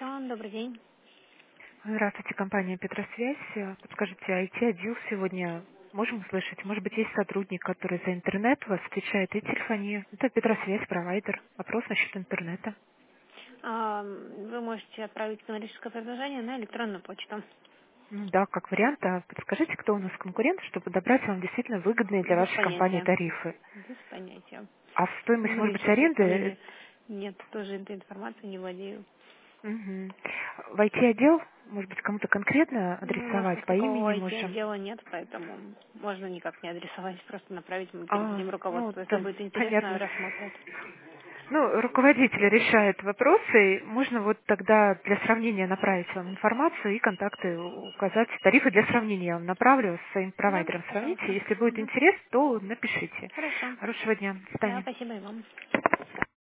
Сон, добрый день. Здравствуйте, компания Петросвязь. Подскажите, IT-отдел сегодня можем услышать? Может быть, есть сотрудник, который за интернет вас отвечает и телефонию? Это Петросвязь, провайдер. Вопрос насчет интернета. Вы можете отправить коммерческое предложение на электронную почту. Ну да, как вариант. А подскажите, кто у нас конкурент, чтобы подобрать вам действительно выгодные для Без вашей компании понятия. тарифы? Без понятия. А стоимость, может Мы быть, сейчас в аренды? Испании нет, тоже этой информацией не владею. Мгм. В IT-отдел, может быть, кому-то конкретно У нас адресовать как по такового имени можем? IT-отдела нет, поэтому можно никак не адресовать, просто направить, мы передадим Ну, руководству. Если да, будет интересно, понятно. рассмотрят. Ну, руководитель решает вопросы. Можно вот тогда для сравнения направить вам информацию и контакты указать. Тарифы для сравнения я вам направлю, с своим Да, провайдером сравните. пожалуйста. Если будет Мгм. интерес, то напишите. Хорошо. Хорошего дня. До Да, свидания. спасибо и вам.